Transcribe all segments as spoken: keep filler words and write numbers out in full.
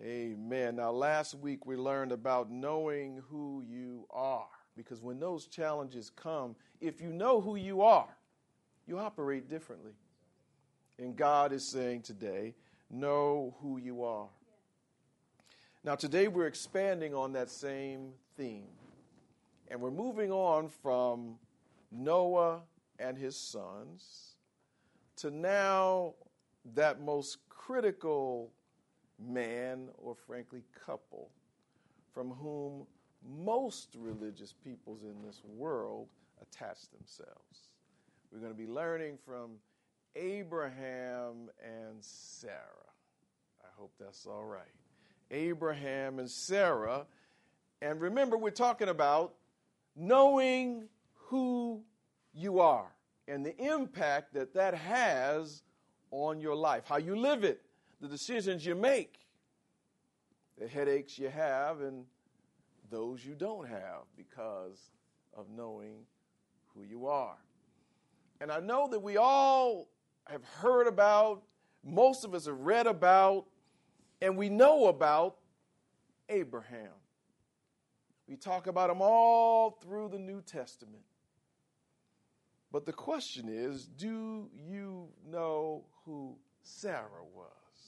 Amen. Now, last week we learned about knowing who you are, because when those challenges come, if you know who you are, you operate differently. And God is saying today, know who you are. Now, today we're expanding on that same theme, and we're moving on from Noah and his sons to now that most critical man, or frankly couple, from whom most religious peoples in this world attach themselves. We're going to be learning from Abraham and Sarah. I hope that's all right. Abraham and Sarah. And remember, we're talking about knowing who you are and the impact that that has on your life, how you live it, the decisions you make, the headaches you have, and those you don't have because of knowing who you are. And I know that we all have heard about, most of us have read about, and we know about Abraham. We talk about him all through the New Testament. But the question is, do you know who Sarah was?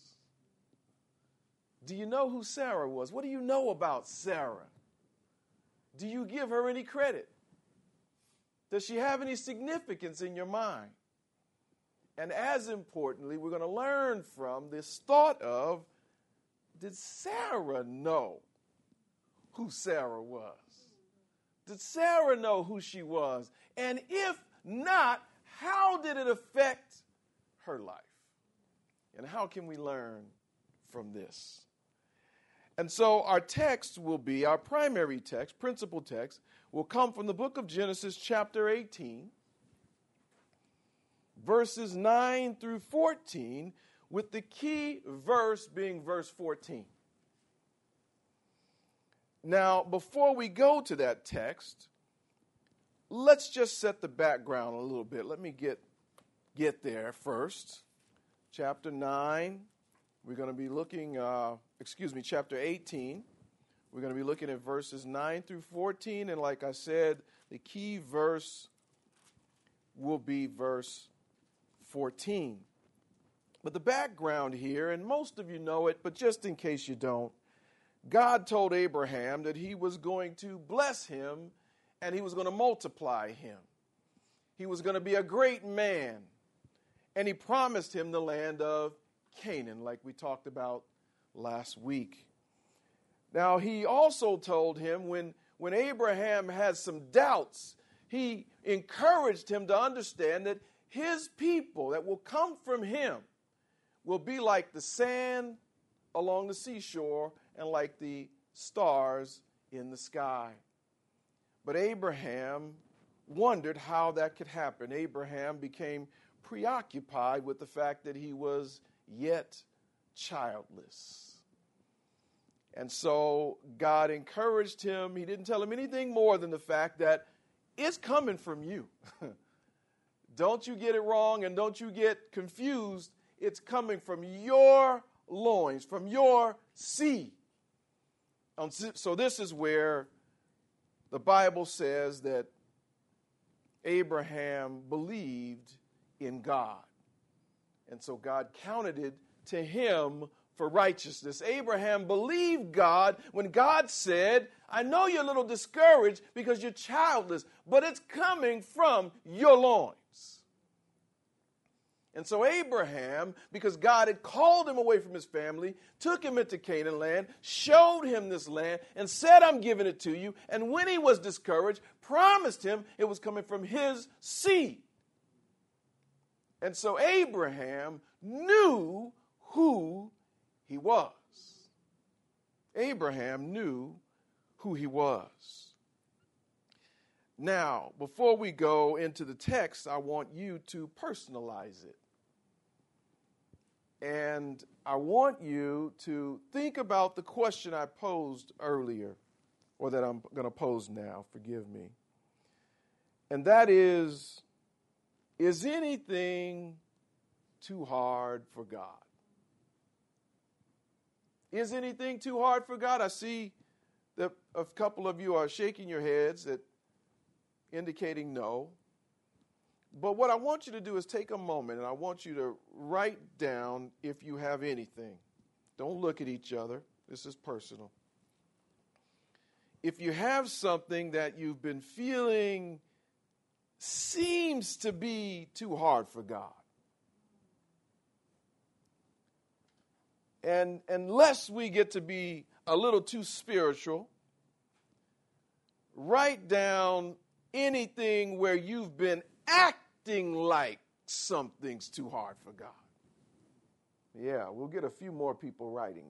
Do you know who Sarah was? What do you know about Sarah? Do you give her any credit? Does she have any significance in your mind? And as importantly, we're going to learn from this thought of, did Sarah know who Sarah was? Did Sarah know who she was? And if not, how did it affect her life? And how can we learn from this? And so our text will be, our primary text, principal text, will come from the book of Genesis chapter eighteen, verses nine through fourteen, with the key verse being verse fourteen. Now, before we go to that text, let's just set the background a little bit. Let me get, get there first. Chapter nine, we're going to be looking, uh, excuse me, chapter eighteen. We're going to be looking at verses nine through fourteen. And like I said, the key verse will be verse fourteen. But the background here, and most of you know it, but just in case you don't, God told Abraham that he was going to bless him and he was going to multiply him. He was going to be a great man. And he promised him the land of Canaan, like we talked about last week. Now, he also told him when, when Abraham had some doubts, he encouraged him to understand that his people that will come from him will be like the sand along the seashore and like the stars in the sky. But Abraham wondered how that could happen. Abraham became preoccupied with the fact that he was yet childless. And so God encouraged him. He didn't tell him anything more than the fact that it's coming from you. Don't you get it wrong and don't you get confused. It's coming from your loins, from your seed. Um, so this is where the Bible says that Abraham believed in God. And so God counted it to him for righteousness. Abraham believed God when God said, I know you're a little discouraged because you're childless, but it's coming from your loins. And so Abraham, because God had called him away from his family, took him into Canaan land, showed him this land, and said, I'm giving it to you. And when he was discouraged, promised him it was coming from his seed. And so Abraham knew who he was. Abraham knew who he was. Now, before we go into the text, I want you to personalize it. And I want you to think about the question I posed earlier, or that I'm going to pose now, forgive me. And that is, is anything too hard for God? Is anything too hard for God? I see that a couple of you are shaking your heads, that indicating no. But what I want you to do is take a moment, and I want you to write down if you have anything. Don't look at each other. This is personal. If you have something that you've been feeling seems to be too hard for God, and unless we get to be a little too spiritual, write down anything where you've been acting like something's too hard for God. Yeah, we'll get a few more people writing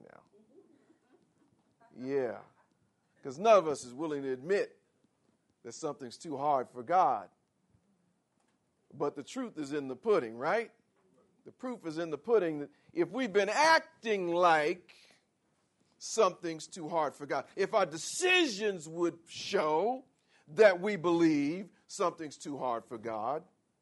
now. Yeah, because none of us is willing to admit that something's too hard for God. But the truth is in the pudding, right? The proof is in the pudding. That if we've been acting like something's too hard for God, if our decisions would show that we believe something's too hard for God,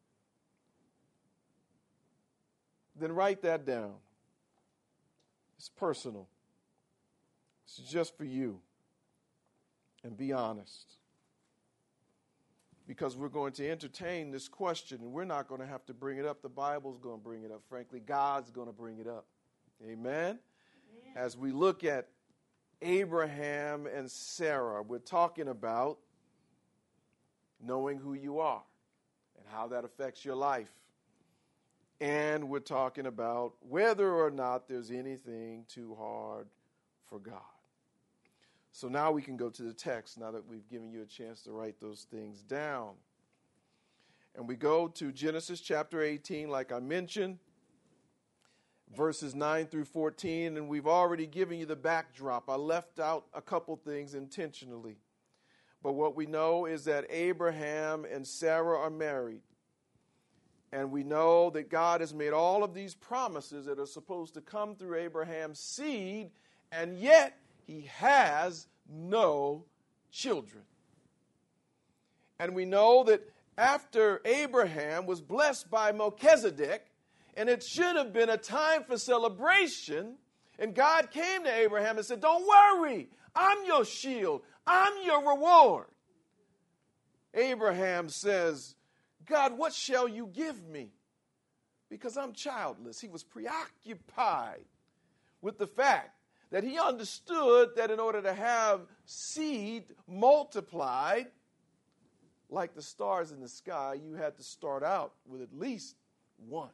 then write that down. It's personal. It's just for you. And be honest. Because we're going to entertain this question, and we're not going to have to bring it up. The Bible's going to bring it up. Frankly, God's going to bring it up. Amen? Amen. As we look at Abraham and Sarah, we're talking about knowing who you are and how that affects your life. And we're talking about whether or not there's anything too hard for God. So now we can go to the text, now that we've given you a chance to write those things down. And we go to Genesis chapter eighteen, like I mentioned, verses nine through fourteen, and we've already given you the backdrop. I left out a couple things intentionally. But what we know is that Abraham and Sarah are married. And we know that God has made all of these promises that are supposed to come through Abraham's seed, and yet he has no children. And we know that after Abraham was blessed by Melchizedek, and it should have been a time for celebration, and God came to Abraham and said, "Don't worry, I'm your shield, I'm your reward." Abraham says, "God, what shall you give me? Because I'm childless." He was preoccupied with the fact that he understood that in order to have seed multiplied, like the stars in the sky, you had to start out with at least one.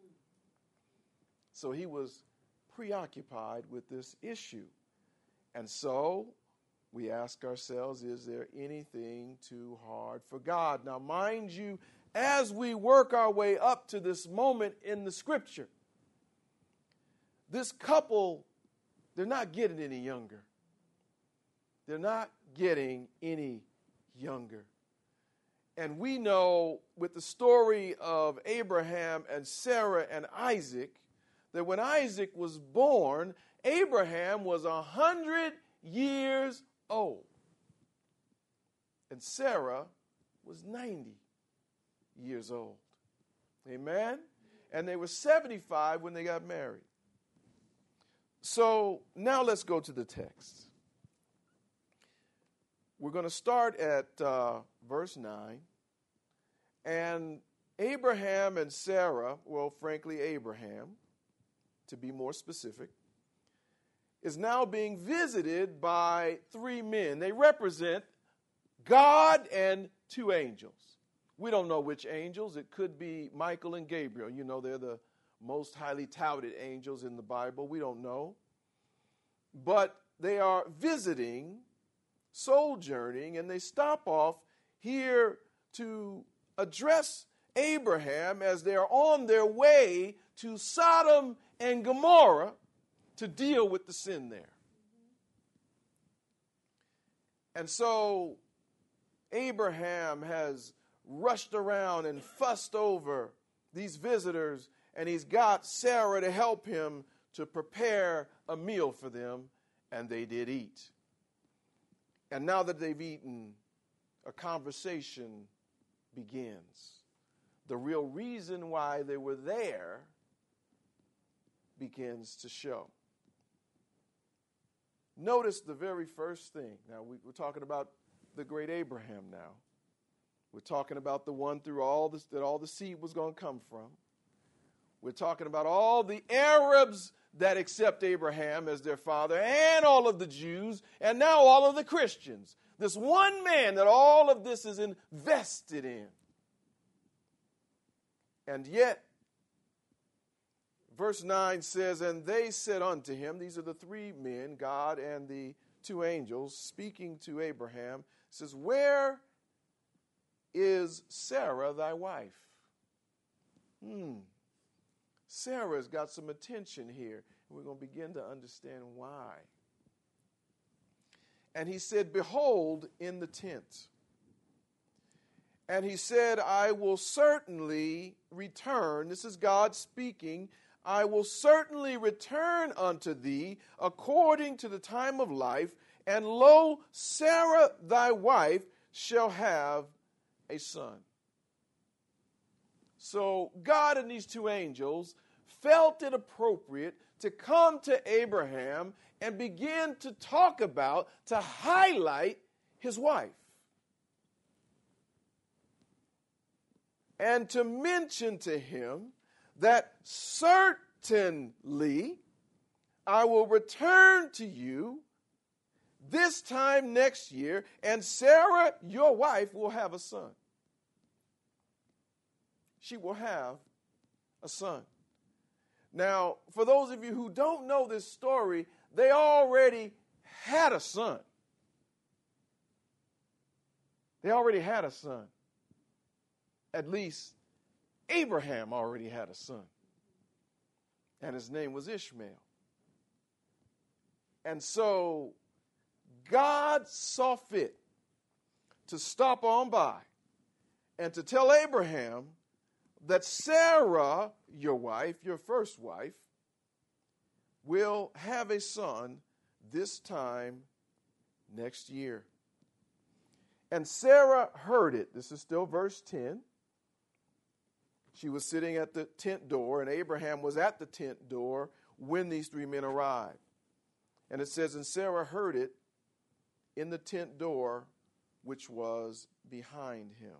So he was preoccupied with this issue. And so we ask ourselves, is there anything too hard for God? Now, mind you, as we work our way up to this moment in the scripture, this couple, they're not getting any younger. They're not getting any younger. And we know with the story of Abraham and Sarah and Isaac, that when Isaac was born, Abraham was a hundred years old. And Sarah was ninety years old. Amen? And they were seventy-five when they got married. So now let's go to the text. We're going to start at uh, verse nine. And Abraham and Sarah, well, frankly, Abraham, to be more specific, is now being visited by three men. They represent God and two angels. We don't know which angels. It could be Michael and Gabriel. You know, they're the most highly touted angels in the Bible. We don't know. But they are visiting, sojourning, and they stop off here to address Abraham as they're on their way to Sodom and Gomorrah to deal with the sin there. And so Abraham has rushed around and fussed over these visitors, and he's got Sarah to help him to prepare a meal for them, and they did eat. And now that they've eaten, a conversation begins. The real reason why they were there begins to show. Notice the very first thing. Now, we, we're talking about the great Abraham now. We're talking about the one through all this, that all the seed was going to come from. We're talking about all the Arabs that accept Abraham as their father, and all of the Jews, and now all of the Christians. This one man that all of this is invested in. And yet, verse nine says, and they said unto him, these are the three men, God and the two angels, speaking to Abraham, says, where is Sarah thy wife? Hmm. Sarah's got some attention here. And we're going to begin to understand why. And he said, behold, in the tent. And he said, I will certainly return. This is God speaking. I will certainly return unto thee according to the time of life. And lo, Sarah thy wife shall have a son. So God and these two angels felt it appropriate to come to Abraham and begin to talk about, to highlight his wife. And to mention to him that certainly I will return to you this time next year, and Sarah, your wife, will have a son. She will have a son. Now, for those of you who don't know this story, they already had a son. They already had a son. At least Abraham already had a son. And his name was Ishmael. And so God saw fit to stop on by and to tell Abraham that Sarah, your wife, your first wife, will have a son this time next year. And Sarah heard it. This is still verse ten. She was sitting at the tent door, and Abraham was at the tent door when these three men arrived. And it says, and Sarah heard it in the tent door, which was behind him.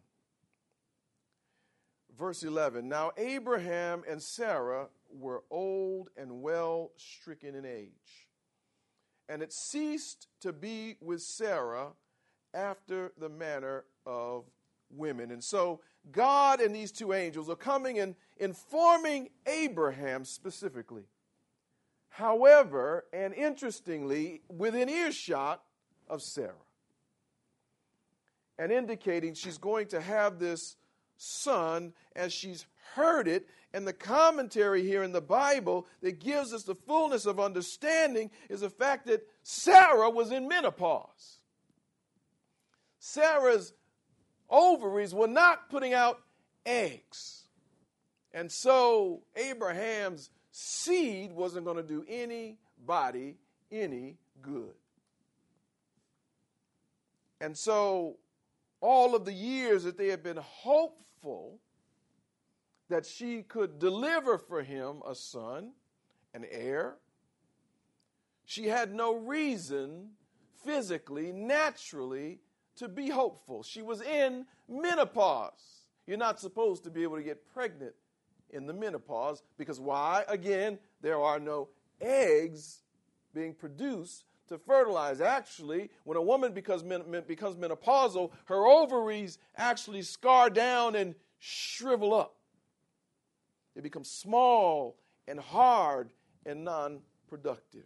Verse eleven, now Abraham and Sarah were old and well stricken in age. And it ceased to be with Sarah after the manner of women. And so God and these two angels are coming and informing Abraham specifically. However, and interestingly, within earshot of Sarah. And indicating she's going to have this son as she's heard it. And the commentary here in the Bible that gives us the fullness of understanding is the fact that Sarah was in menopause. Sarah's ovaries were not putting out eggs. And so Abraham's seed wasn't going to do anybody any good. And so all of the years that they had been hopeful that she could deliver for him a son, an heir, she had no reason physically, naturally, to be hopeful. She was in menopause. You're not supposed to be able to get pregnant in the menopause because why? Again, there are no eggs being produced to fertilize. Actually, when a woman becomes, becomes menopausal, her ovaries actually scar down and shrivel up. They become small and hard and non-productive.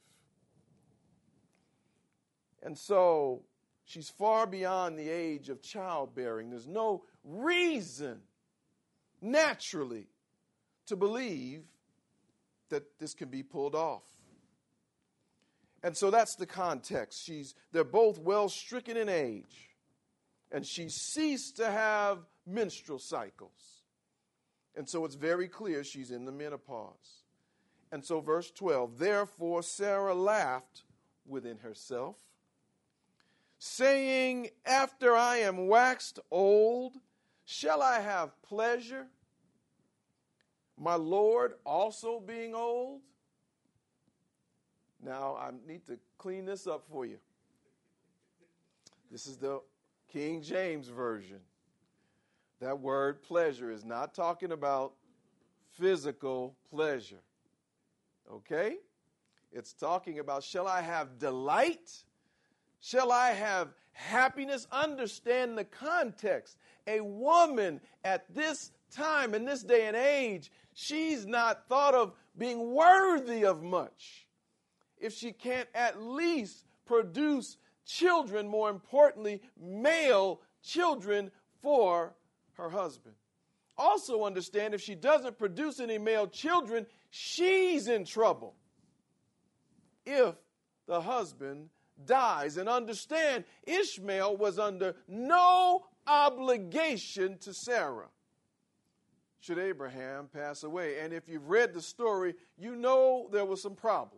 And so she's far beyond the age of childbearing. There's no reason, naturally, to believe that this can be pulled off. And so that's the context. She's, they're both well stricken in age. And she ceased to have menstrual cycles. And so it's very clear she's in the menopause. And so verse twelve, therefore Sarah laughed within herself, saying, after I am waxed old, shall I have pleasure, my Lord also being old? Now, I need to clean this up for you. This is the King James Version. That word pleasure is not talking about physical pleasure. Okay? It's talking about, shall I have delight? Shall I have happiness? Understand the context. A woman at this time, in this day and age, she's not thought of being worthy of much if she can't at least produce children, more importantly, male children for her husband. Also understand, if she doesn't produce any male children, she's in trouble if the husband dies. And understand, Ishmael was under no obligation to Sarah should Abraham pass away. And if you've read the story, you know there were some problems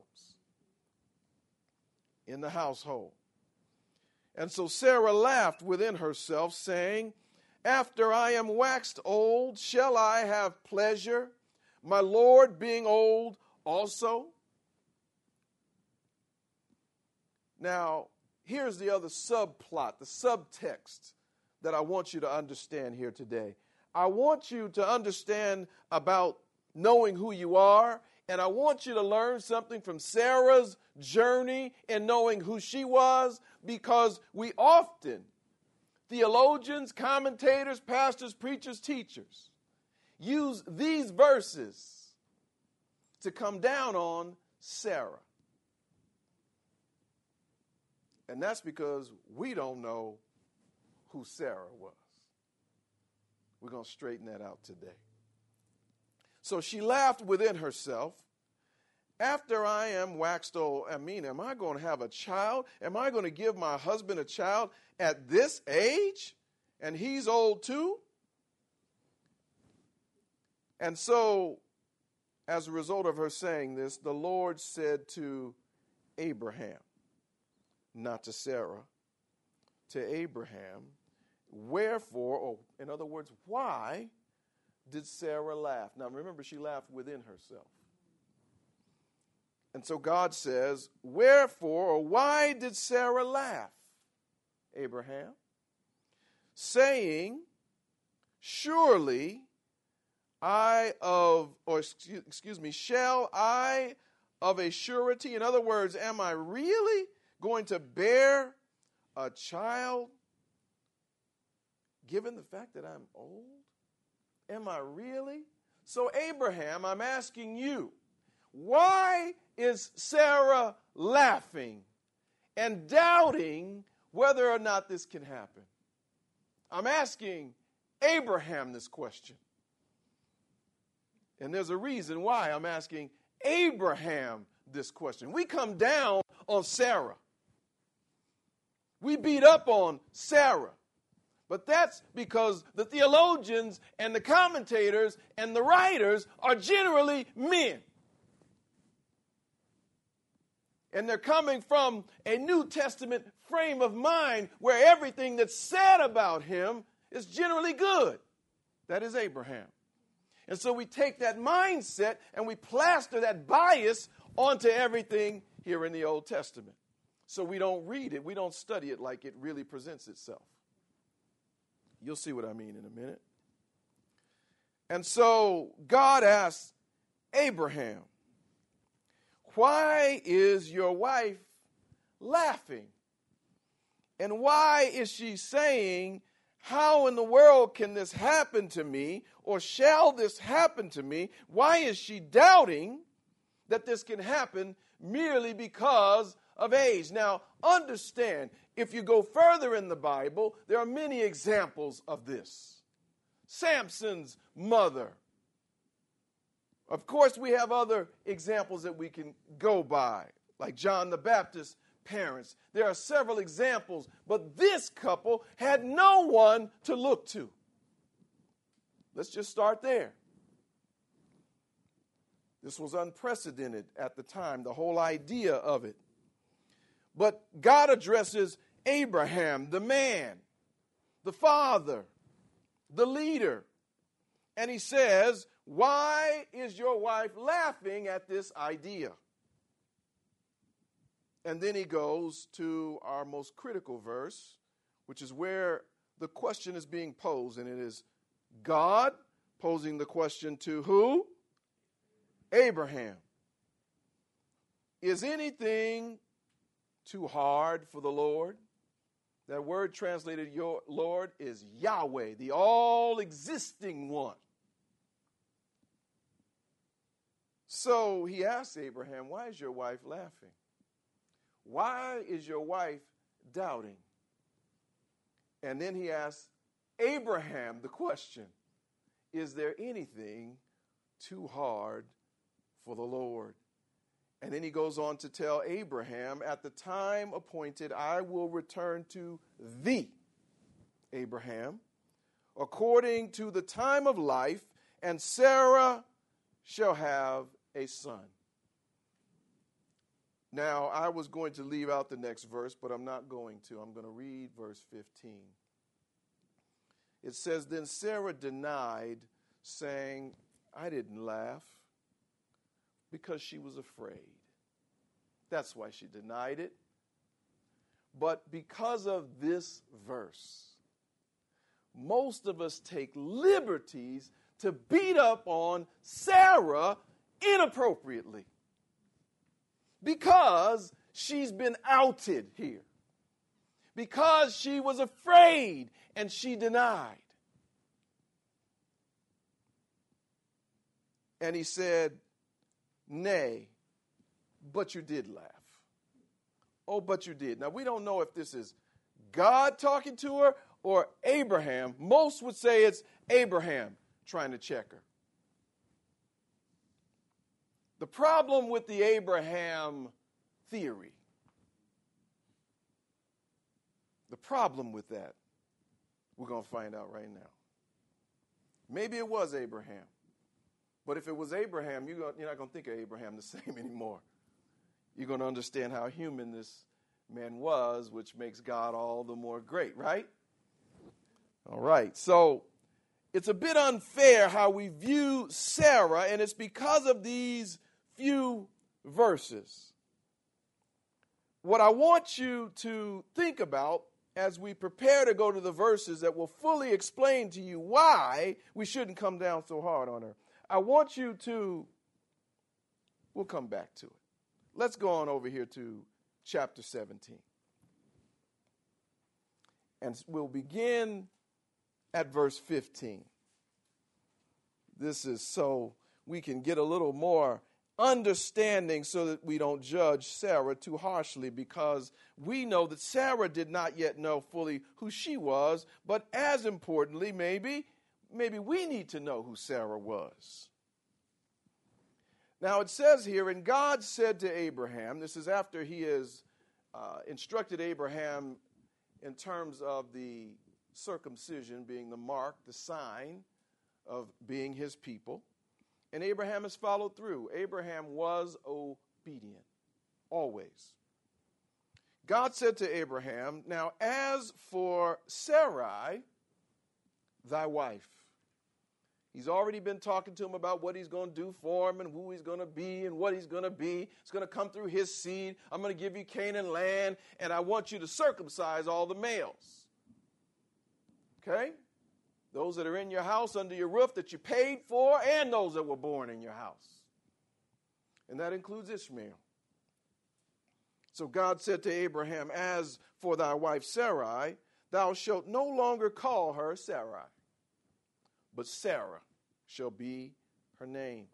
in the household. And so Sarah laughed within herself, saying, after I am waxed old, shall I have pleasure, my Lord being old also? Now, here's the other subplot, the subtext that I want you to understand here today. I want you to understand about knowing who you are, and I want you to learn something from Sarah's journey in knowing who she was, because we often, theologians, commentators, pastors, preachers, teachers, use these verses to come down on Sarah. And that's because we don't know who Sarah was. We're going to straighten that out today. So she laughed within herself. After I am waxed old, I mean, am I going to have a child? Am I going to give my husband a child at this age? And he's old too? And so, as a result of her saying this, the Lord said to Abraham, not to Sarah, to Abraham, wherefore, or in other words, why did Sarah laugh? Now remember, she laughed within herself. And so God says, wherefore, or why did Sarah laugh, Abraham? Saying, surely I of, or excuse, excuse me, shall I of a surety? In other words, am I really going to bear a child given the fact that I'm old? Am I really? So Abraham, I'm asking you, why is Sarah laughing and doubting whether or not this can happen? I'm asking Abraham this question. And there's a reason why I'm asking Abraham this question. We come down on Sarah. We beat up on Sarah. But that's because the theologians and the commentators and the writers are generally men. And they're coming from a New Testament frame of mind where everything that's said about him is generally good. That is Abraham. And so we take that mindset and we plaster that bias onto everything here in the Old Testament. So we don't read it, we don't study it like it really presents itself. You'll see what I mean in a minute. And so God asks Abraham, why is your wife laughing? And why is she saying, how in the world can this happen to me? Or shall this happen to me? Why is she doubting that this can happen merely because of age? Now, understand, if you go further in the Bible, there are many examples of this. Samson's mother. Of course, we have other examples that we can go by, like John the Baptist's parents. There are several examples, but this couple had no one to look to. Let's just start there. This was unprecedented at the time, the whole idea of it. But God addresses Abraham, the man, the father, the leader. And he says, why is your wife laughing at this idea? And then he goes to our most critical verse, which is where the question is being posed, and it is God posing the question to who? Abraham. Is anything too hard for the Lord? That word translated your Lord is Yahweh, the all-existing one. So he asked Abraham, why is your wife laughing? Why is your wife doubting? And then he asked Abraham the question, is there anything too hard for the Lord? And then he goes on to tell Abraham, at the time appointed, I will return to thee, Abraham, according to the time of life, and Sarah shall have a son. Now, I was going to leave out the next verse, but I'm not going to. I'm going to read verse fifteen. It says, then Sarah denied, saying, I didn't laugh, because she was afraid. That's why she denied it. But because of this verse, most of us take liberties to beat up on Sarah inappropriately, because she's been outed here, because she was afraid and she denied. And he said, nay, but you did laugh. Oh, but you did. Now, we don't know if this is God talking to her or Abraham. Most would say it's Abraham trying to check her. The problem with the Abraham theory, the problem with that, we're going to find out right now. Maybe it was Abraham. But if it was Abraham, you're not going to think of Abraham the same anymore. You're going to understand how human this man was, which makes God all the more great, right? All right. So it's a bit unfair how we view Sarah, and it's because of these few verses. What I want you to think about as we prepare to go to the verses that will fully explain to you why we shouldn't come down so hard on her, I want you to, we'll come back to it. Let's go on over here to chapter seventeen. And we'll begin at verse fifteen. This is so we can get a little more understanding so that we don't judge Sarah too harshly, because we know that Sarah did not yet know fully who she was, but as importantly, maybe, maybe we need to know who Sarah was. Now it says here, and God said to Abraham, this is after he has uh, instructed Abraham in terms of the circumcision being the mark, the sign of being his people. And Abraham has followed through. Abraham was obedient, always. God said to Abraham, now as for Sarai, thy wife. He's already been talking to him about what he's going to do for him and who he's going to be and what he's going to be. It's going to come through his seed. I'm going to give you Canaan land, and I want you to circumcise all the males. Okay? Those that are in your house under your roof that you paid for, and those that were born in your house. And that includes Ishmael. So God said to Abraham, as for thy wife Sarai, thou shalt no longer call her Sarai, but Sarah shall be her name.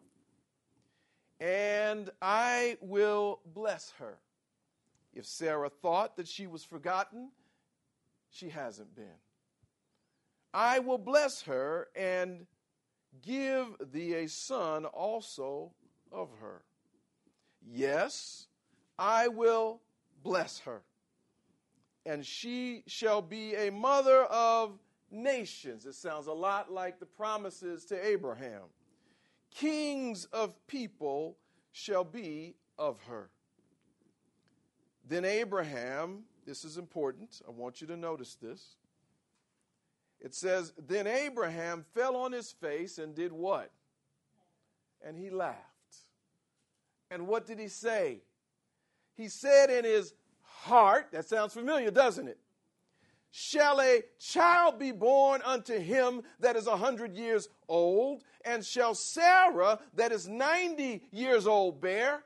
And I will bless her. If Sarah thought that she was forgotten, she hasn't been. I will bless her and give thee a son also of her. Yes, I will bless her, and she shall be a mother of nations. It sounds a lot like the promises to Abraham. Kings of people shall be of her. Then Abraham, this is important, I want you to notice this. It says, then Abraham fell on his face and did what? And he laughed. And what did he say? he said in his heart, that sounds familiar, doesn't it? Shall a child be born unto him that is a hundred years old? And shall Sarah that is ninety years old bear?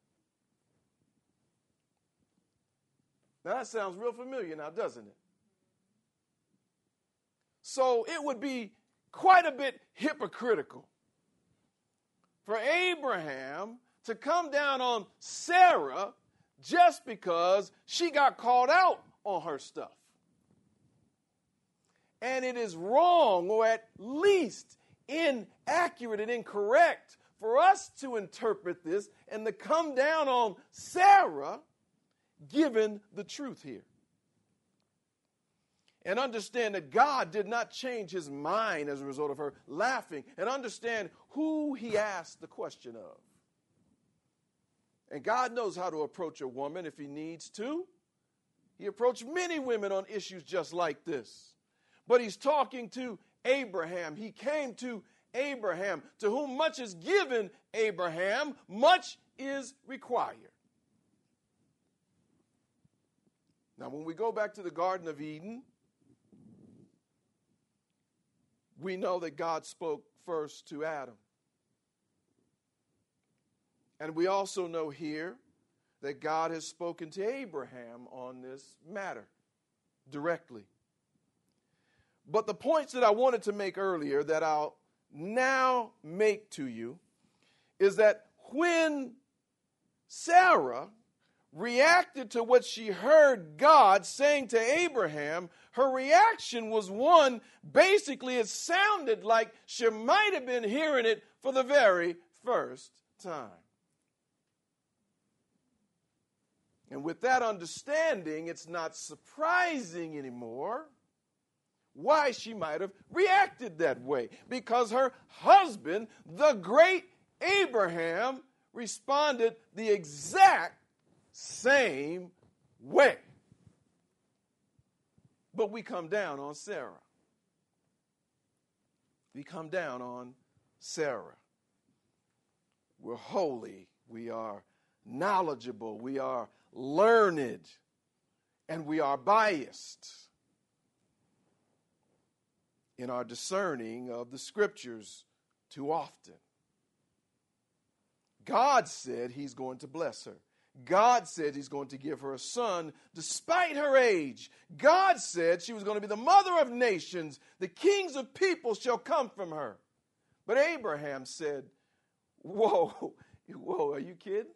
Now that sounds real familiar now, doesn't it? So it would be quite a bit hypocritical for Abraham to come down on Sarah just because she got called out on her stuff. And it is wrong, or at least inaccurate and incorrect, for us to interpret this and to come down on Sarah given the truth here. And understand that God did not change his mind as a result of her laughing. And understand who he asked the question of. And God knows how to approach a woman if he needs to. He approached many women on issues just like this. But he's talking to Abraham. He came to Abraham, to whom much is given, Abraham, much is required. Now, when we go back to the Garden of Eden, we know that God spoke first to Adam. And we also know here that God has spoken to Abraham on this matter directly. But the points that I wanted to make earlier that I'll now make to you is that when Sarah reacted to what she heard God saying to Abraham, her reaction was one, basically it sounded like she might have been hearing it for the very first time. And with that understanding, it's not surprising anymore why she might have reacted that way. Because her husband, the great Abraham, responded the exact same way. But we come down on Sarah. We come down on Sarah. We're holy. We are knowledgeable. We are learned. And we are biased in our discerning of the scriptures too often. God said he's going to bless her. God said he's going to give her a son despite her age. God said she was going to be the mother of nations. The kings of people shall come from her. But Abraham said, whoa, whoa, are you kidding?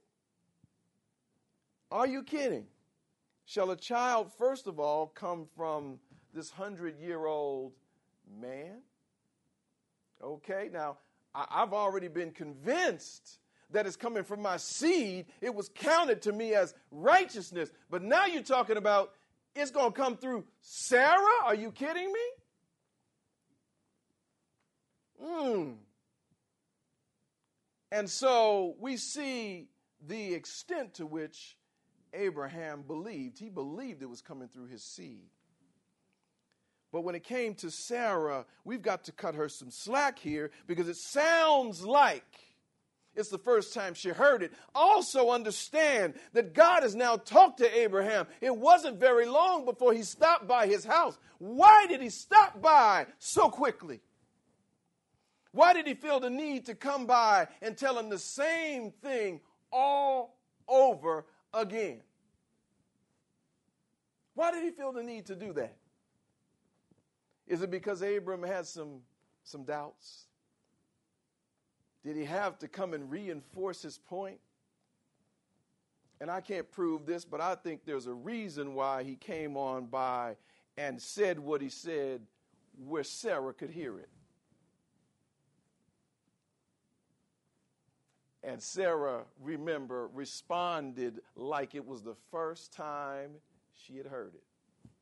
Are you kidding? Shall a child, first of all, come from this hundred-year-old man? Okay, now, I, I've already been convinced that is coming from my seed. It was counted to me as righteousness. But now you're talking about it's going to come through Sarah? Are you kidding me? Hmm. And so we see the extent to which Abraham believed. He believed it was coming through his seed. But when it came to Sarah, we've got to cut her some slack here because it sounds like it's the first time she heard it. Also understand that God has now talked to Abraham. It wasn't very long before he stopped by his house. Why did he stop by so quickly? Why did he feel the need to come by and tell him the same thing all over again? Why did he feel the need to do that? Is it because Abram had some, some doubts? Did he have to come and reinforce his point? And I can't prove this, but I think there's a reason why he came on by and said what he said where Sarah could hear it. And Sarah, remember, responded like it was the first time she had heard it.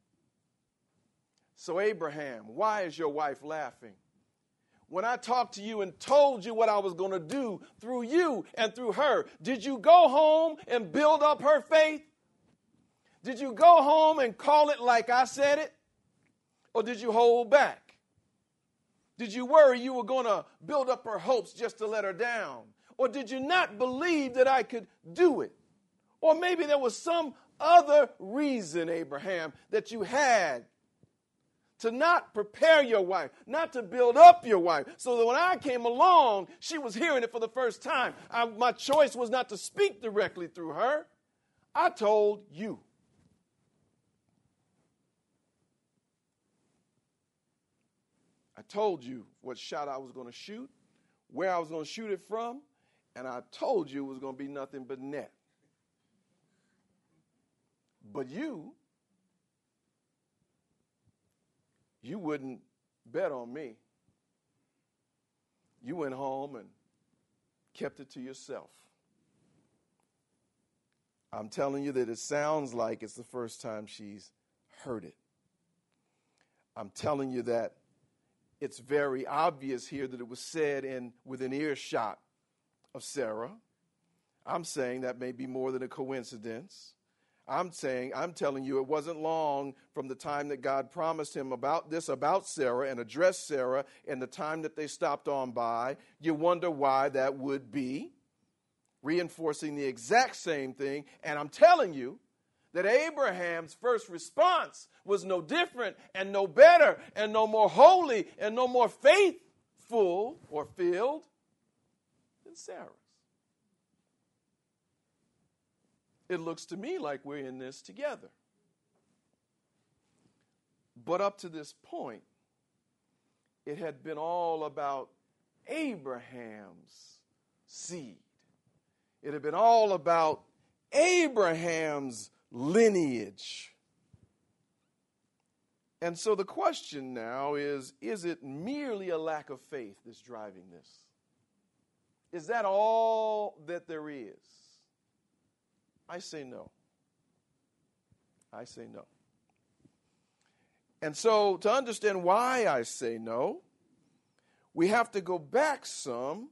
So Abraham, why is your wife laughing? When I talked to you and told you what I was going to do through you and through her, did you go home and build up her faith? Did you go home and call it like I said it? Or did you hold back? Did you worry you were going to build up her hopes just to let her down? Or did you not believe that I could do it? Or maybe there was some other reason, Abraham, that you had to not prepare your wife, not to build up your wife, so that when I came along, she was hearing it for the first time. I, my choice was not to speak directly through her. I told you. I told you what shot I was going to shoot, where I was going to shoot it from, and I told you it was going to be nothing but net. But you, you wouldn't bet on me. You went home and kept it to yourself. I'm telling you that it sounds like it's the first time she's heard it. I'm telling you that it's very obvious here that it was said in within earshot of Sarah. I'm saying that may be more than a coincidence. I'm saying, I'm telling you, it wasn't long from the time that God promised him about this, about Sarah, and addressed Sarah, and the time that they stopped on by. You wonder why that would be, reinforcing the exact same thing. And I'm telling you that Abraham's first response was no different and no better and no more holy and no more faithful or filled than Sarah's. It looks to me like we're in this together. But up to this point, it had been all about Abraham's seed. It had been all about Abraham's lineage. And so the question now is, is it merely a lack of faith that's driving this? Is that all that there is? I say no. I say no. And so to understand why I say no, we have to go back some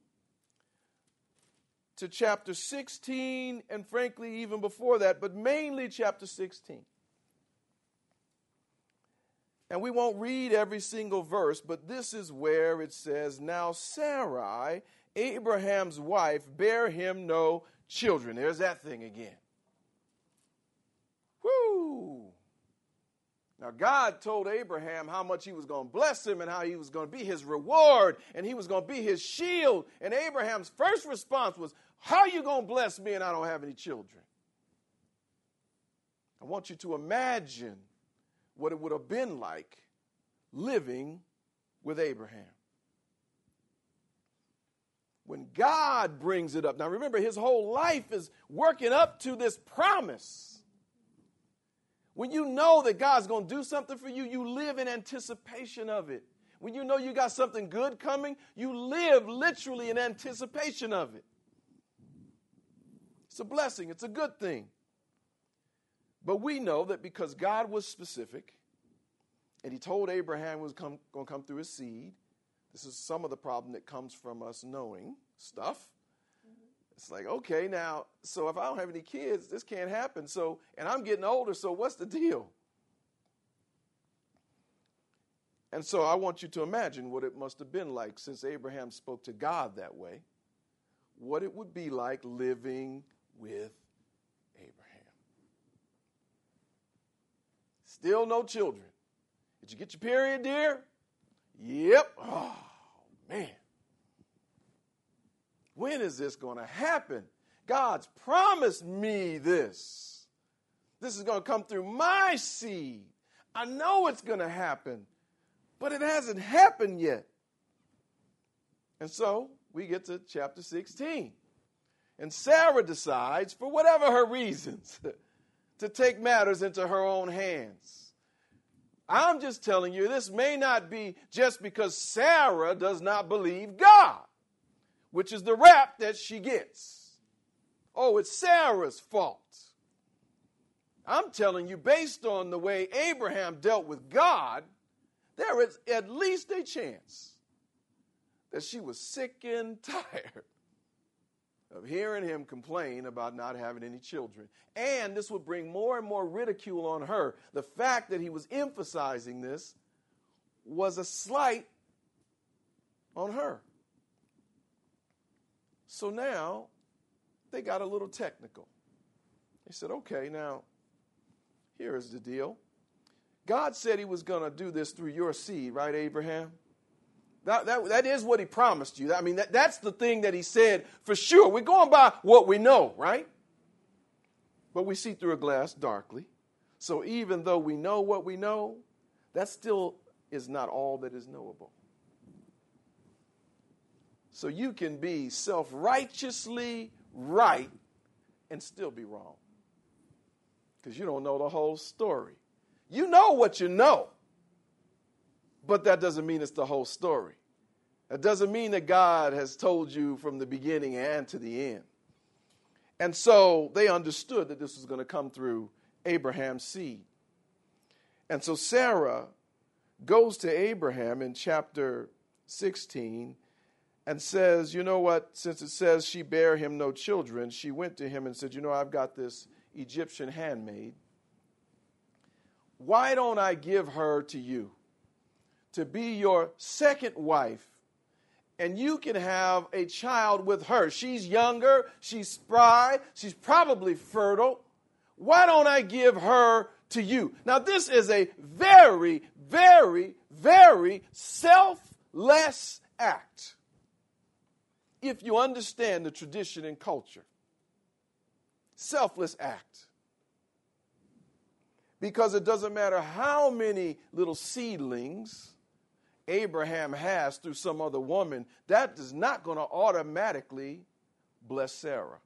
to chapter sixteen, and frankly even before that, but mainly chapter sixteen. And we won't read every single verse, but this is where it says, "Now Sarai, Abraham's wife, bare him no children." There's that thing again. Woo! Now, God told Abraham how much he was going to bless him and how he was going to be his reward and he was going to be his shield. And Abraham's first response was, "How are you going to bless me and I don't have any children?" I want you to imagine what it would have been like living with Abraham. When God brings it up. Now, remember, his whole life is working up to this promise. When you know that God's going to do something for you, you live in anticipation of it. When you know you got something good coming, you live literally in anticipation of it. It's a blessing. It's a good thing. But we know that because God was specific, and he told Abraham was come, going to come through his seed, this is some of the problem that comes from us knowing stuff. It's like, okay, now, so if I don't have any kids, this can't happen. So, and I'm getting older, so what's the deal? And so I want you to imagine what it must have been like, since Abraham spoke to God that way, what it would be like living with Abraham. Still no children. Did you get your period, dear? Yep. Oh, man. When is this going to happen? God's promised me this. This is going to come through my seed. I know it's going to happen, but it hasn't happened yet. And so we get to chapter sixteen. And Sarah decides, for whatever her reasons, to take matters into her own hands. I'm just telling you, this may not be just because Sarah does not believe God, which is the rap that she gets. Oh, it's Sarah's fault. I'm telling you, based on the way Abraham dealt with God, there is at least a chance that she was sick and tired of hearing him complain about not having any children. And this would bring more and more ridicule on her. The fact that he was emphasizing this was a slight on her. So now they got a little technical. He said, okay, now, here is the deal. God said he was going to do this through your seed, right, Abraham? That, that, that is what he promised you. I mean, that, that's the thing that he said for sure. We're going by what we know, right? But we see through a glass darkly. So even though we know what we know, that still is not all that is knowable. So you can be self-righteously right and still be wrong. Because you don't know the whole story. You know what you know. But that doesn't mean it's the whole story. That doesn't mean that God has told you from the beginning and to the end. And so they understood that this was going to come through Abraham's seed. And so Sarah goes to Abraham in chapter sixteen and says, you know what, since it says she bare him no children, she went to him and said, you know, I've got this Egyptian handmaid. Why don't I give her to you to be your second wife, and you can have a child with her? She's younger, she's spry, she's probably fertile. Why don't I give her to you? Now, this is a very, very, very selfless act, if you understand the tradition and culture. Selfless act. Because it doesn't matter how many little seedlings Abraham has through some other woman, that is not going to automatically bless Sarah.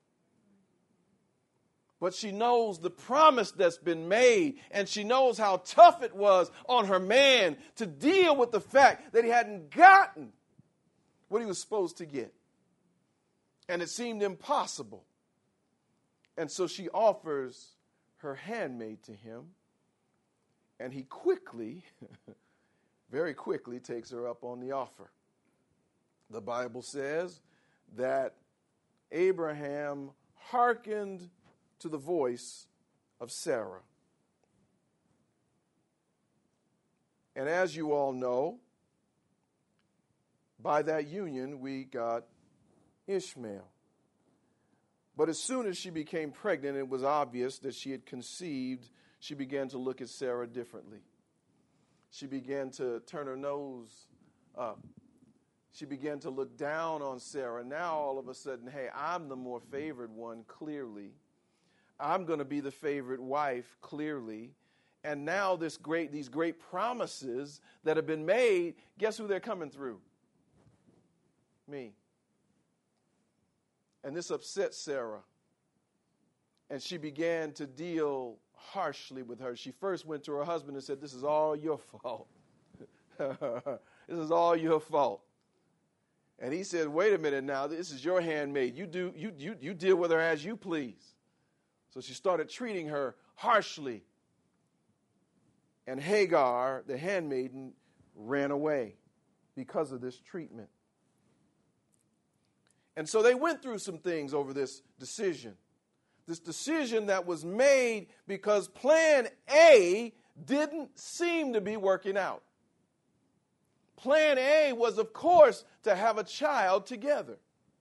But she knows the promise that's been made, and she knows how tough it was on her man to deal with the fact that he hadn't gotten what he was supposed to get. And it seemed impossible. And so she offers her handmaid to him, and he quickly, very quickly takes her up on the offer. The Bible says that Abraham hearkened to the voice of Sarah. And as you all know, by that union we got Ishmael. But as soon as she became pregnant, it was obvious that she had conceived. She began to look at Sarah differently. She began to turn her nose up. She began to look down on Sarah. Now, all of a sudden, hey, I'm the more favored one, clearly. I'm going to be the favorite wife, clearly. And now this great, these great promises that have been made, guess who they're coming through? Me. And this upset Sarah. And she began to deal harshly with her. She first went to her husband and said, this is all your fault. This is all your fault. And he said, wait a minute now, this is your handmaid. You do you you you deal with her as you please. So she started treating her harshly. And Hagar, the handmaiden, ran away because of this treatment. And so they went through some things over this decision. This decision that was made because plan A didn't seem to be working out. Plan A was, of course, to have a child together.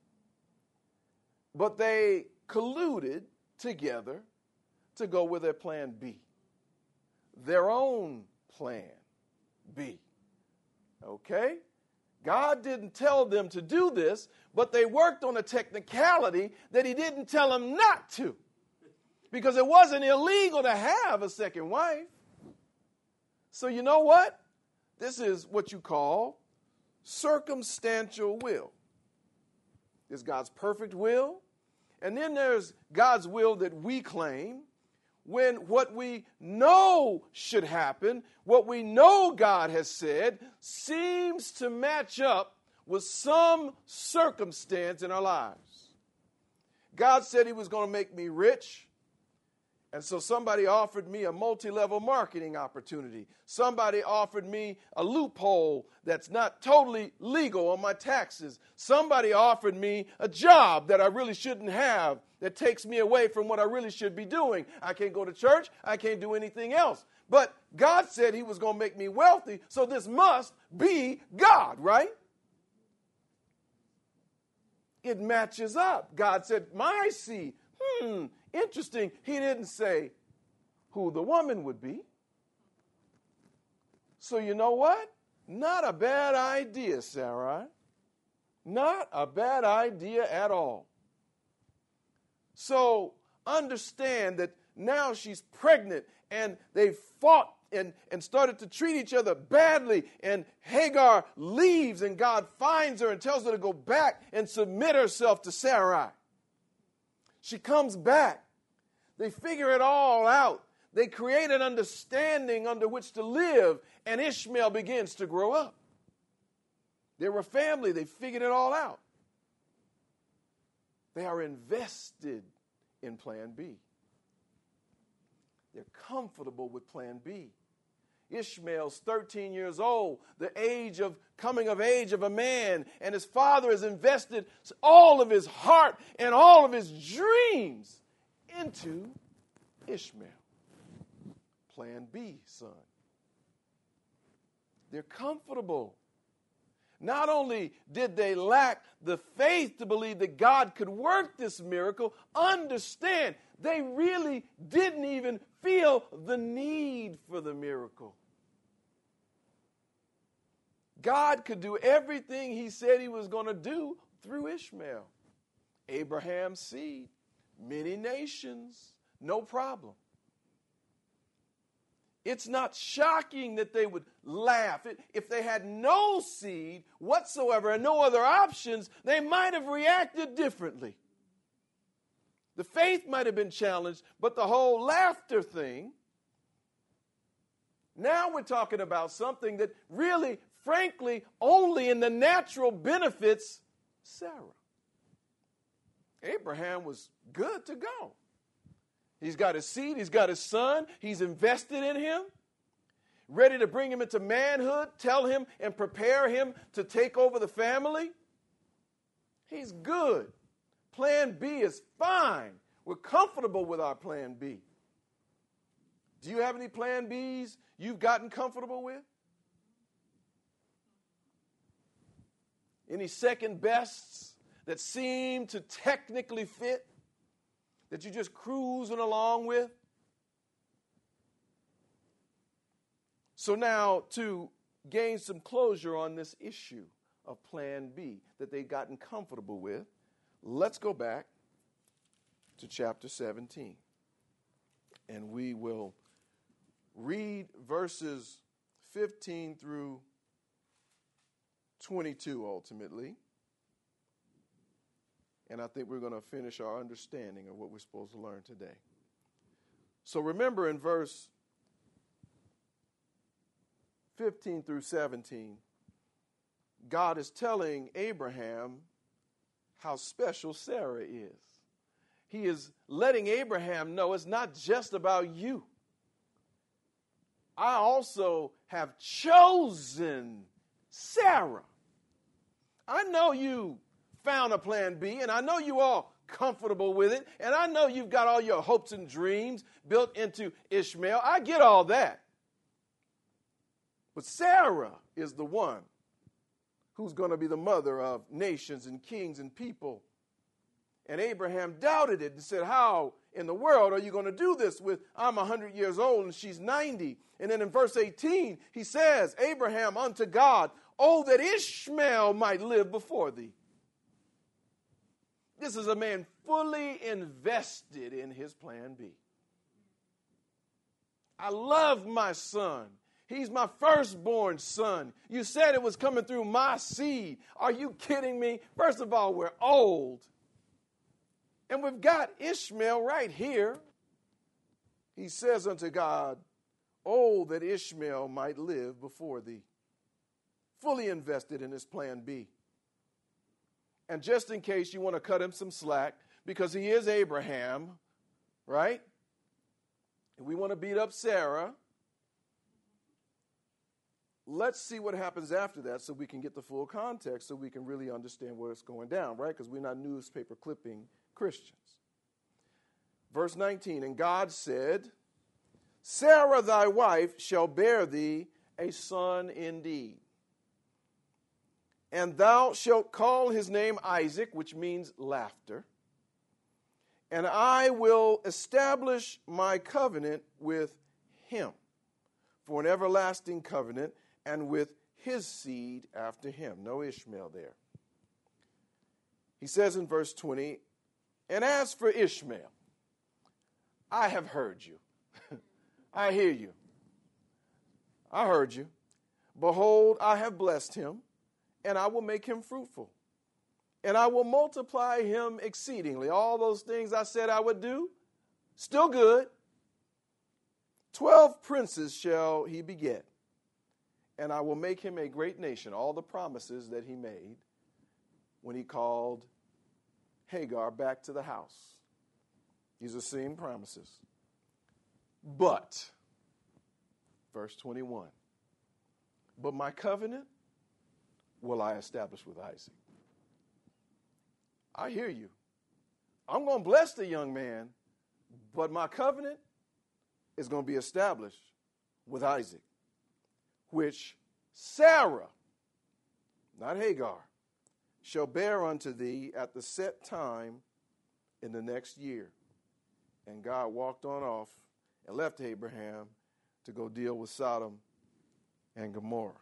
But they colluded together to go with their plan B. Their own plan B. Okay? God didn't tell them to do this, but they worked on a technicality that he didn't tell them not to. Because it wasn't illegal to have a second wife. So you know what? This is what you call circumstantial will. There's God's perfect will, and then there's God's will that we claim, when what we know should happen, what we know God has said, seems to match up with some circumstance in our lives. God said he was going to make me rich. And so somebody offered me a multi-level marketing opportunity. Somebody offered me a loophole that's not totally legal on my taxes. Somebody offered me a job that I really shouldn't have, that takes me away from what I really should be doing. I can't go to church. I can't do anything else. But God said he was going to make me wealthy, so this must be God, right? It matches up. God said, my seed. Hmm, Interesting, he didn't say who the woman would be. So you know what? Not a bad idea, Sarai. Not a bad idea at all. So understand that now she's pregnant and they fought and, and started to treat each other badly. And Hagar leaves and God finds her and tells her to go back and submit herself to Sarai. She comes back. They figure it all out. They create an understanding under which to live, and Ishmael begins to grow up. They were a family. They figured it all out. They are invested in Plan B. They're comfortable with Plan B. Ishmael's thirteen years old, the age of coming of age of a man, and his father has invested all of his heart and all of his dreams into Ishmael. Plan B, son. They're comfortable. Not only did they lack the faith to believe that God could work this miracle, understand, they really didn't even feel the need for the miracle. God could do everything he said he was going to do through Ishmael. Abraham's seed, many nations, no problem. It's not shocking that they would laugh. If they had no seed whatsoever and no other options, they might have reacted differently. The faith might have been challenged, but the whole laughter thing, now we're talking about something that really, frankly, only in the natural benefits Sarah. Abraham was good to go. He's got his seed. He's got his son. He's invested in him, ready to bring him into manhood, tell him and prepare him to take over the family. He's good. Plan B is fine. We're comfortable with our plan B. Do you have any plan Bs you've gotten comfortable with? Any second bests that seem to technically fit? That you're just cruising along with? So now, to gain some closure on this issue of Plan B that they've gotten comfortable with, let's go back to chapter seventeen. And we will read verses fifteen through twenty-two ultimately. And I think we're going to finish our understanding of what we're supposed to learn today. So remember in verse fifteen through seventeen, God is telling Abraham how special Sarah is. He is letting Abraham know it's not just about you. I also have chosen Sarah. I know you found a plan B, and I know you all comfortable with it, and I know you've got all your hopes and dreams built into Ishmael. I get all that. But Sarah is the one who's going to be the mother of nations and kings and people. And Abraham doubted it and said, how in the world are you going to do this with, I'm one hundred years old and she's ninety. And then in verse eighteen, he says, Abraham unto God, oh, that Ishmael might live before thee. This is a man fully invested in his plan B. I love my son. He's my firstborn son. You said it was coming through my seed. Are you kidding me? First of all, we're old. And we've got Ishmael right here. He says unto God, oh, that Ishmael might live before thee. Fully invested in his plan B. And just in case you want to cut him some slack, because he is Abraham, right? And we want to beat up Sarah. Let's see what happens after that so we can get the full context, so we can really understand where it's going down, right? Because we're not newspaper clipping Christians. Verse nineteen, and God said, Sarah thy wife shall bear thee a son indeed. And thou shalt call his name Isaac, which means laughter. and I will establish my covenant with him for an everlasting covenant, and with his seed after him. No Ishmael there. He says in verse twenty, and as for Ishmael, I have heard you. I hear you. I heard you. Behold, I have blessed him, and I will make him fruitful. And I will multiply him exceedingly. All those things I said I would do, still good. Twelve princes shall he beget, and I will make him a great nation. All the promises that he made when he called Hagar back to the house. These are the same promises. But, verse twenty-one, but my covenant will I establish with Isaac. I hear you. I'm going to bless the young man, but my covenant is going to be established with Isaac, which Sarah, not Hagar, shall bear unto thee at the set time in the next year. And God walked on off and left Abraham to go deal with Sodom and Gomorrah.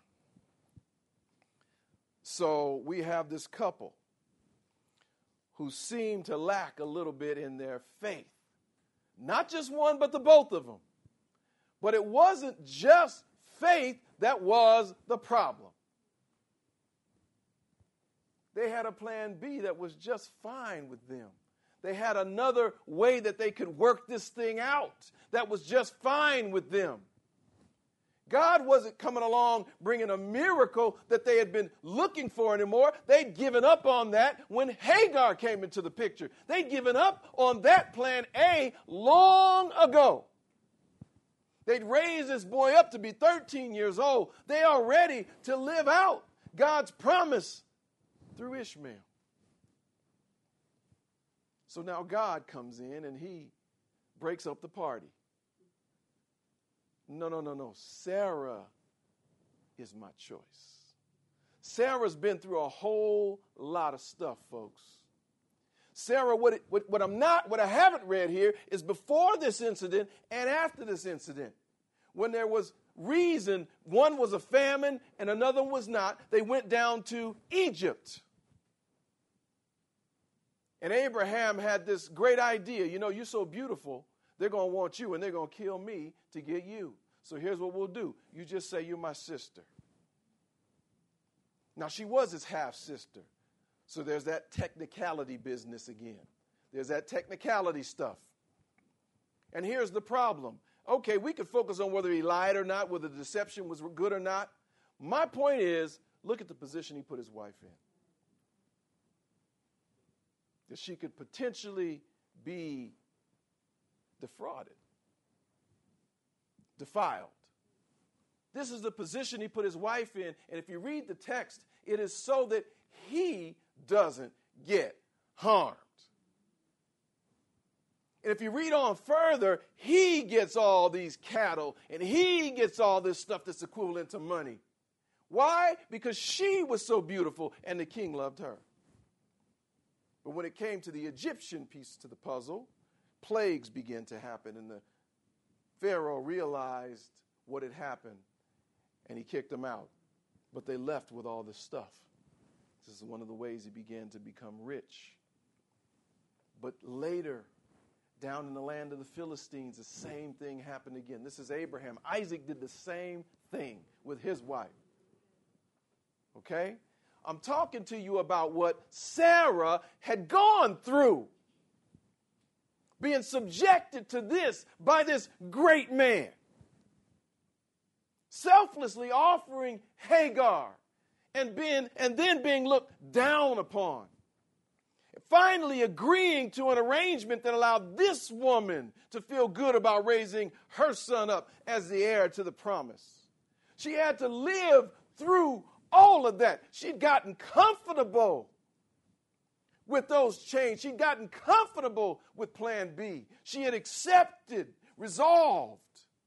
So we have this couple who seem to lack a little bit in their faith. Not just one, but the both of them. But it wasn't just faith that was the problem. They had a plan B that was just fine with them. They had another way that they could work this thing out that was just fine with them. God wasn't coming along bringing a miracle that they had been looking for anymore. They'd given up on that when Hagar came into the picture. They'd given up on that plan A long ago. They'd raised this boy up to be thirteen years old. They are ready to live out God's promise through Ishmael. So now God comes in and he breaks up the party. No, no, no, no. Sarah is my choice. Sarah's been through a whole lot of stuff, folks. Sarah, what, it, what, what I'm not, what I haven't read here is before this incident and after this incident. When there was reason, one was a famine and another was not, they went down to Egypt. And Abraham had this great idea. You know, you're so beautiful, they're going to want you and they're going to kill me to get you. So here's what we'll do. You just say you're my sister. Now, she was his half-sister. So there's that technicality business again. There's that technicality stuff. And here's the problem. Okay, we could focus on whether he lied or not, whether the deception was good or not. My point is, look at the position he put his wife in. That she could potentially be defrauded, defiled. This is the position he put his wife in. And if you read the text, it is so that he doesn't get harmed. And if you read on further, he gets all these cattle and he gets all this stuff that's equivalent to money. Why? Because she was so beautiful and the king loved her. But when it came to the Egyptian piece to the puzzle, plagues began to happen, and the Pharaoh realized what had happened, and he kicked them out. But they left with all this stuff. This is one of the ways he began to become rich. But later, down in the land of the Philistines, the same thing happened again. This is Abraham. Isaac did the same thing with his wife. Okay? I'm talking to you about what Sarah had gone through. Being subjected to this by this great man. Selflessly offering Hagar and being and then being looked down upon. Finally agreeing to an arrangement that allowed this woman to feel good about raising her son up as the heir to the promise. She had to live through all of that. She'd gotten comfortable with those chains. She'd gotten comfortable with plan B. She had accepted, resolved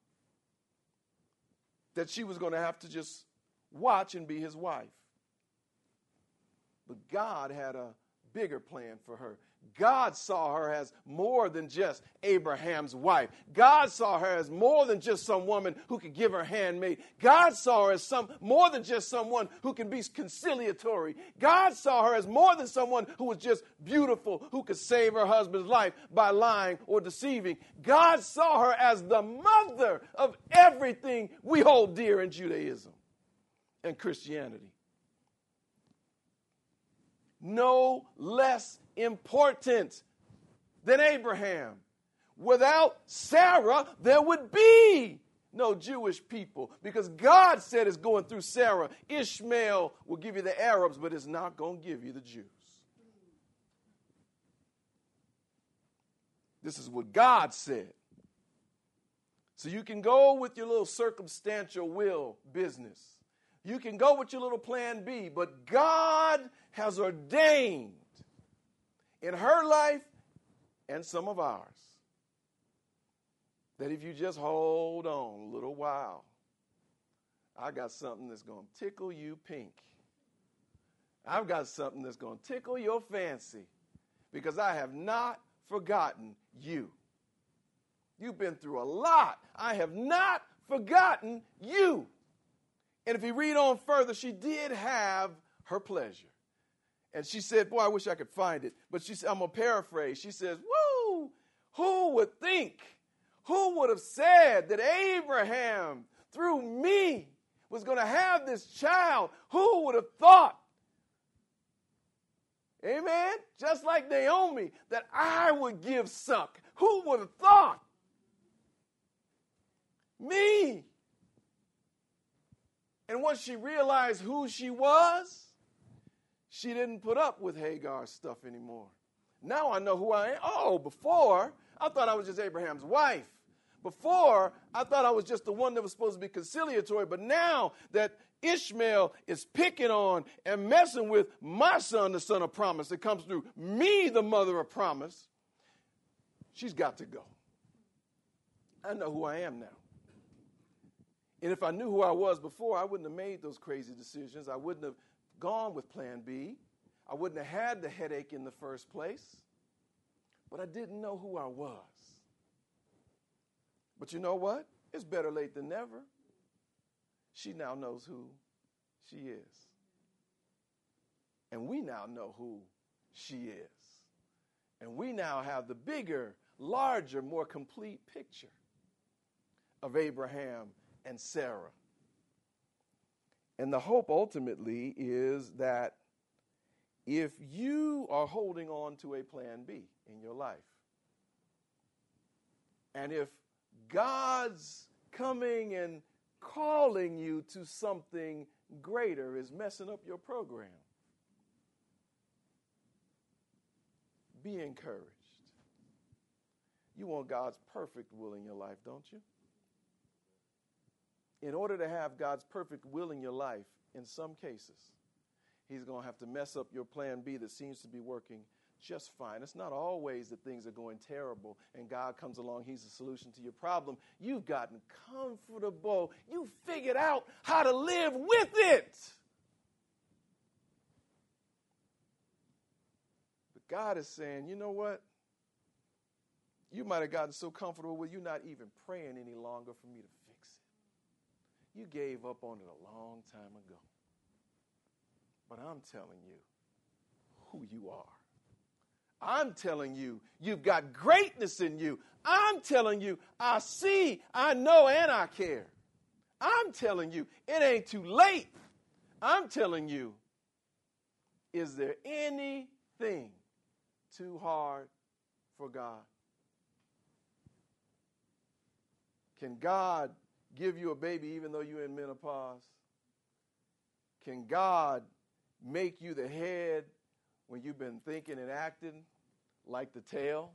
that she was going to have to just watch and be his wife. But God had a bigger plan for her. God saw her as more than just Abraham's wife. God saw her as more than just some woman who could give her handmaid. God saw her as some more than just someone who can be conciliatory. God saw her as more than someone who was just beautiful, who could save her husband's life by lying or deceiving. God saw her as the mother of everything we hold dear in Judaism and Christianity. No less important than Abraham. Without Sarah, there would be no Jewish people, because God said it's going through Sarah. Ishmael will give you the Arabs, but it's not going to give you the Jews. This is what God said. So you can go with your little circumstantial will business. You can go with your little plan B, but God has ordained in her life and some of ours that if you just hold on a little while, I got something that's going to tickle you pink. I've got something that's going to tickle your fancy, because I have not forgotten you. You've been through a lot. I have not forgotten you. And if you read on further, she did have her pleasure. And she said, boy, I wish I could find it. But she said, I'm going to paraphrase. She says, woo, who would think, who would have said that Abraham, through me, was going to have this child? Who would have thought? Amen? Just like Naomi, that I would give suck. Who would have thought? Me. And once she realized who she was, she didn't put up with Hagar's stuff anymore. Now I know who I am. Oh, before, I thought I was just Abraham's wife. Before, I thought I was just the one that was supposed to be conciliatory. But now that Ishmael is picking on and messing with my son, the son of promise, that comes through me, the mother of promise, she's got to go. I know who I am now. And if I knew who I was before, I wouldn't have made those crazy decisions. I wouldn't have gone with plan B. I wouldn't have had the headache in the first place. But I didn't know who I was. But you know what? It's better late than never. She now knows who she is. And we now know who she is. And we now have the bigger, larger, more complete picture of Abraham and Sarah. And the hope ultimately is that if you are holding on to a plan B in your life, and if God's coming and calling you to something greater is messing up your program, be encouraged. You want God's perfect will in your life, don't you? In order to have God's perfect will in your life, in some cases, he's going to have to mess up your plan B that seems to be working just fine. It's not always that things are going terrible and God comes along, he's the solution to your problem. You've gotten comfortable. You figured out how to live with it. But God is saying, you know what? You might have gotten so comfortable with you not even praying any longer for me to fix it. You gave up on it a long time ago. But I'm telling you who you are. I'm telling you, you've got greatness in you. I'm telling you, I see, I know, and I care. I'm telling you, it ain't too late. I'm telling you, is there anything too hard for God? Can God give you a baby even though you're in menopause? Can God make you the head when you've been thinking and acting like the tail?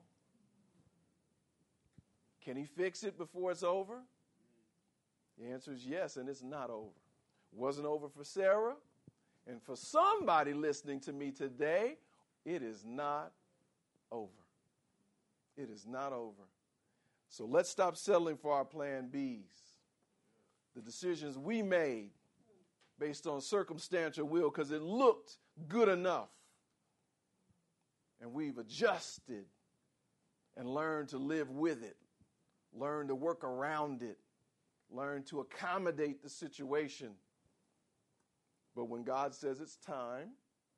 Can he fix it before it's over? The answer is yes, and it's not over. Wasn't over for Sarah. And for somebody listening to me today, it is not over. It is not over. So let's stop settling for our plan B's. The decisions we made based on circumstantial will because it looked good enough. and we've adjusted and learned to live with it, learned to work around it, learned to accommodate the situation. But when God says it's time,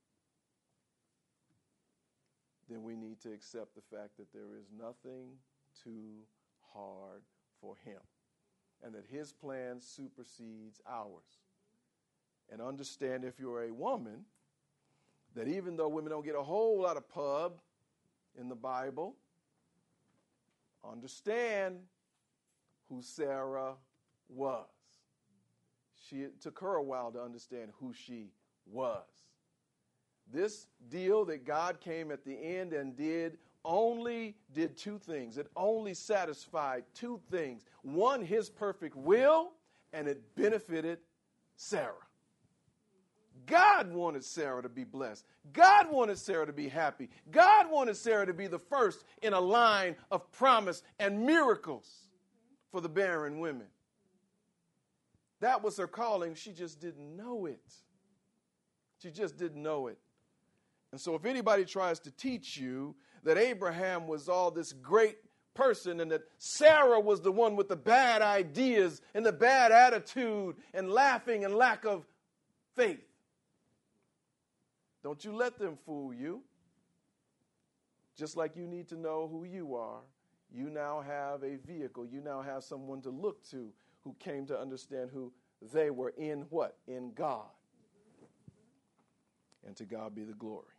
then we need to accept the fact that there is nothing too hard for him and that his plan supersedes ours. And understand, if you're a woman, that even though women don't get a whole lot of pub in the Bible, understand who Sarah was. She, it took her a while to understand who she was. This deal that God came at the end and did only did two things. It only satisfied two things. One, his perfect will, and it benefited Sarah. God wanted Sarah to be blessed. God wanted Sarah to be happy. God wanted Sarah to be the first in a line of promise and miracles for the barren women. That was her calling. She just didn't know it. She just didn't know it. And so if anybody tries to teach you that Abraham was all this great person and that Sarah was the one with the bad ideas and the bad attitude and laughing and lack of faith, don't you let them fool you. Just like you need to know who you are, you now have a vehicle. You now have someone to look to who came to understand who they were in what? In God. And to God be the glory.